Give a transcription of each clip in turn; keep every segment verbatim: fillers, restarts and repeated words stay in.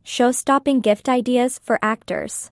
Show-stopping gift ideas for actors.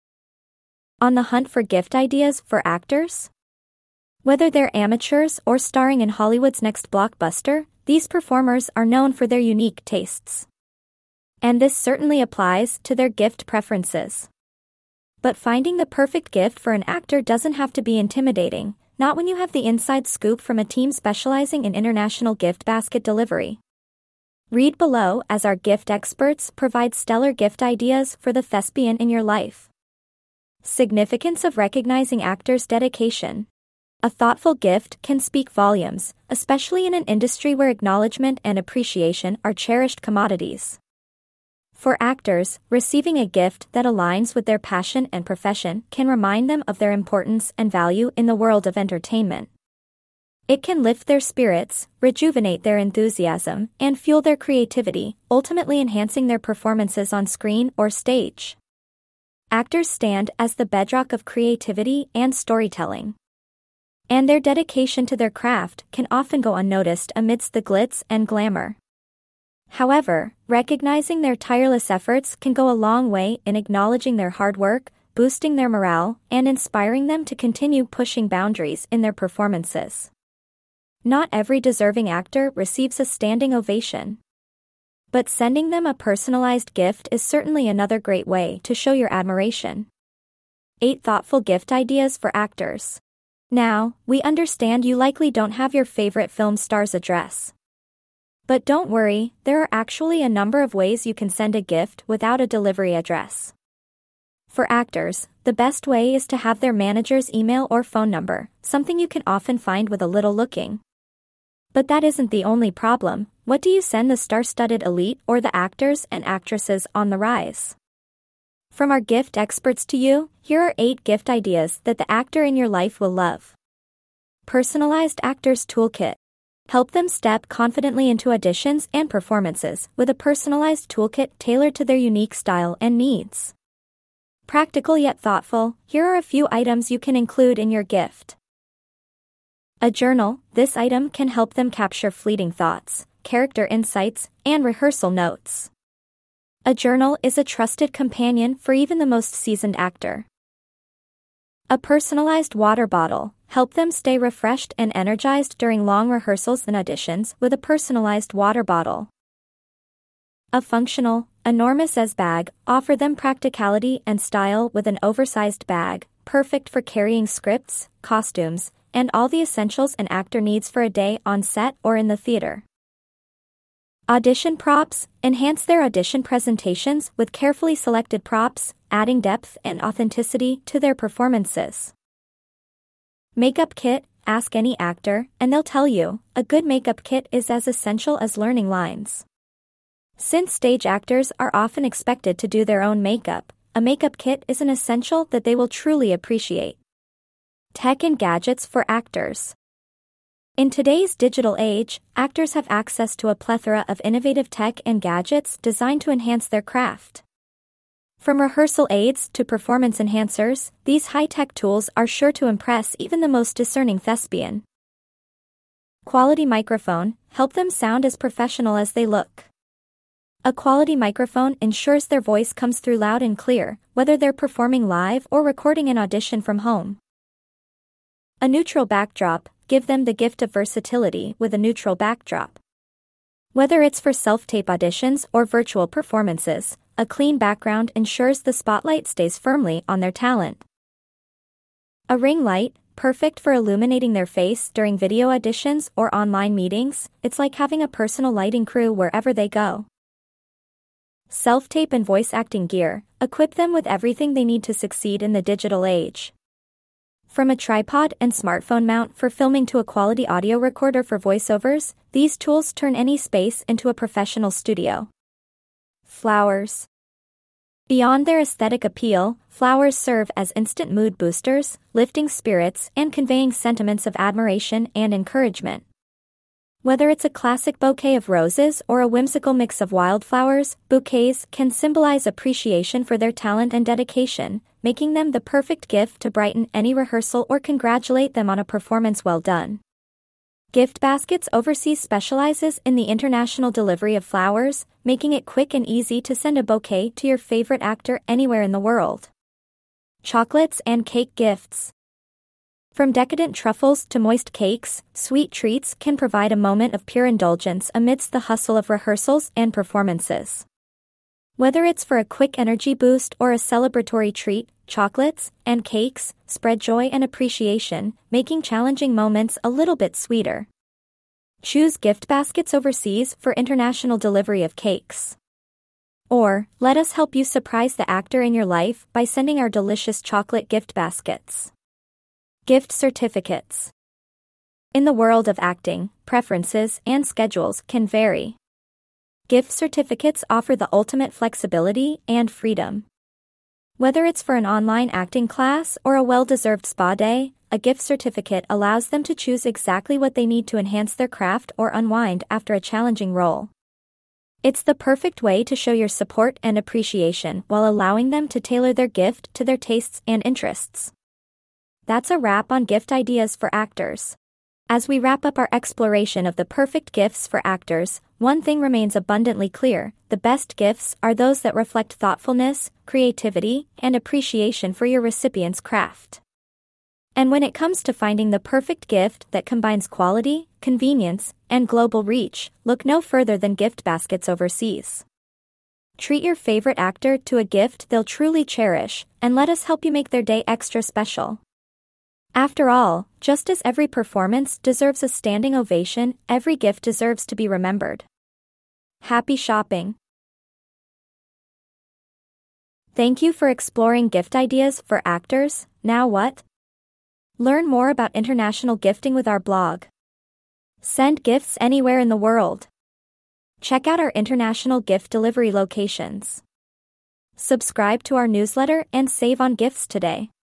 On the hunt for gift ideas for actors? Whether they're amateurs or starring in Hollywood's next blockbuster, these performers are known for their unique tastes. And this certainly applies to their gift preferences. But finding the perfect gift for an actor doesn't have to be intimidating, not when you have the inside scoop from a team specializing in international gift basket delivery. Read below as our gift experts provide stellar gift ideas for the thespian in your life. Significance of recognizing actors' dedication. A thoughtful gift can speak volumes, especially in an industry where acknowledgement and appreciation are cherished commodities. For actors, receiving a gift that aligns with their passion and profession can remind them of their importance and value in the world of entertainment. It can lift their spirits, rejuvenate their enthusiasm, and fuel their creativity, ultimately enhancing their performances on screen or stage. Actors stand as the bedrock of creativity and storytelling. And their dedication to their craft can often go unnoticed amidst the glitz and glamour. However, recognizing their tireless efforts can go a long way in acknowledging their hard work, boosting their morale, and inspiring them to continue pushing boundaries in their performances. Not every deserving actor receives a standing ovation. But sending them a personalized gift is certainly another great way to show your admiration. eight Thoughtful gift ideas for actors. Now, we understand you likely don't have your favorite film star's address. But don't worry, there are actually a number of ways you can send a gift without a delivery address. For actors, the best way is to have their manager's email or phone number, something you can often find with a little looking. But that isn't the only problem. What do you send the star-studded elite or the actors and actresses on the rise? From our gift experts to you, here are eight gift ideas that the actor in your life will love. Personalized Actors Toolkit. Help them step confidently into auditions and performances with a personalized toolkit tailored to their unique style and needs. Practical yet thoughtful, here are a few items you can include in your gift. A journal. This item can help them capture fleeting thoughts, character insights, and rehearsal notes. A journal is a trusted companion for even the most seasoned actor. A personalized water bottle. Help them stay refreshed and energized during long rehearsals and auditions with a personalized water bottle. A functional, enormous as bag. Offer them practicality and style with an oversized bag, perfect for carrying scripts, costumes, and all the essentials an actor needs for a day on set or in the theater. Audition props. Enhance their audition presentations with carefully selected props, adding depth and authenticity to their performances. Makeup kit. Ask any actor, and they'll tell you, a good makeup kit is as essential as learning lines. Since stage actors are often expected to do their own makeup, a makeup kit is an essential that they will truly appreciate. Tech and gadgets for actors. In today's digital age, actors have access to a plethora of innovative tech and gadgets designed to enhance their craft. From rehearsal aids to performance enhancers, these high-tech tools are sure to impress even the most discerning thespian. Quality microphone. Help them sound as professional as they look. A quality microphone ensures their voice comes through loud and clear, whether they're performing live or recording an audition from home. A neutral backdrop. Give them the gift of versatility with a neutral backdrop. Whether it's for self-tape auditions or virtual performances, a clean background ensures the spotlight stays firmly on their talent. A ring light, perfect for illuminating their face during video auditions or online meetings. It's like having a personal lighting crew wherever they go. Self-tape and voice acting gear. Equip them with everything they need to succeed in the digital age. From a tripod and smartphone mount for filming to a quality audio recorder for voiceovers, these tools turn any space into a professional studio. Flowers. Beyond their aesthetic appeal, flowers serve as instant mood boosters, lifting spirits and conveying sentiments of admiration and encouragement. Whether it's a classic bouquet of roses or a whimsical mix of wildflowers, bouquets can symbolize appreciation for their talent and dedication, making them the perfect gift to brighten any rehearsal or congratulate them on a performance well done. Gift Baskets Overseas specializes in the international delivery of flowers, making it quick and easy to send a bouquet to your favorite actor anywhere in the world. Chocolates and cake gifts. From decadent truffles to moist cakes, sweet treats can provide a moment of pure indulgence amidst the hustle of rehearsals and performances. Whether it's for a quick energy boost or a celebratory treat, chocolates and cakes spread joy and appreciation, making challenging moments a little bit sweeter. Choose Gift Baskets Overseas for international delivery of cakes. Or, let us help you surprise the actor in your life by sending our delicious chocolate gift baskets. Gift certificates. In the world of acting, preferences and schedules can vary. Gift certificates offer the ultimate flexibility and freedom. Whether it's for an online acting class or a well-deserved spa day, a gift certificate allows them to choose exactly what they need to enhance their craft or unwind after a challenging role. It's the perfect way to show your support and appreciation while allowing them to tailor their gift to their tastes and interests. That's a wrap on gift ideas for actors. As we wrap up our exploration of the perfect gifts for actors, one thing remains abundantly clear: the best gifts are those that reflect thoughtfulness, creativity, and appreciation for your recipient's craft. And when it comes to finding the perfect gift that combines quality, convenience, and global reach, look no further than Gift Baskets Overseas. Treat your favorite actor to a gift they'll truly cherish, and let us help you make their day extra special. After all, just as every performance deserves a standing ovation, every gift deserves to be remembered. Happy shopping! Thank you for exploring gift ideas for actors. Now what? Learn more about international gifting with our blog. Send gifts anywhere in the world. Check out our international gift delivery locations. Subscribe to our newsletter and save on gifts today.